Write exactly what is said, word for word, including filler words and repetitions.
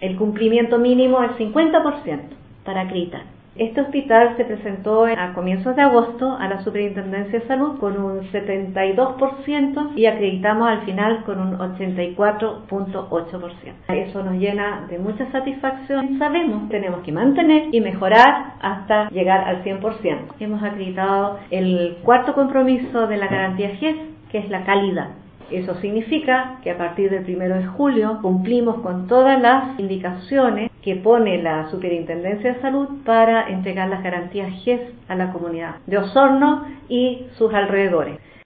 el cumplimiento mínimo del cincuenta por ciento para acreditar. Este hospital se presentó a comienzos de agosto a la Superintendencia de Salud con un setenta y dos por ciento y acreditamos al final con un ochenta y cuatro punto ocho por ciento. Eso nos llena de mucha satisfacción. Sabemos que tenemos que mantener y mejorar hasta llegar al cien por ciento. Hemos acreditado el cuarto compromiso de la garantía G E S, que es la calidad. Eso significa que a partir del primero de julio cumplimos con todas las indicaciones que pone la Superintendencia de Salud para entregar las garantías G E S a la comunidad de Osorno y sus alrededores.